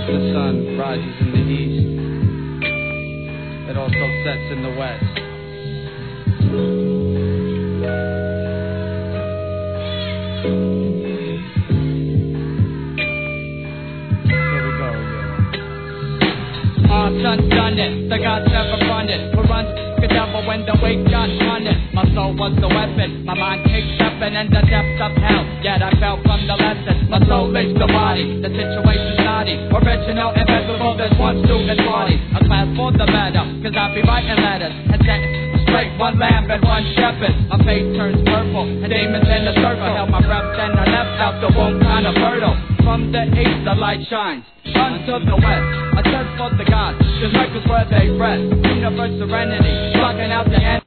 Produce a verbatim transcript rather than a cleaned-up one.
The sun rises in the east. It also sets in the west. Here we go, yo. Our son done it, the gods never run it. Who runs the devil when the weight got on it? My soul was the weapon, my mind kicked stepping in the depths of hell. Yet I fell from the lesson, my soul laced the body. The situation's naughty, original, invisible, there's one student party. A class for the better, cause I be writing letters and sentences straight, one lamb and one shepherd. My face turns purple, and demons in the circle. Held my breath, then I left out the womb kind of fertile. From the east the light shines, unto the west. I search for the gods, cause records where they rest. Universe serenity, blocking out the end.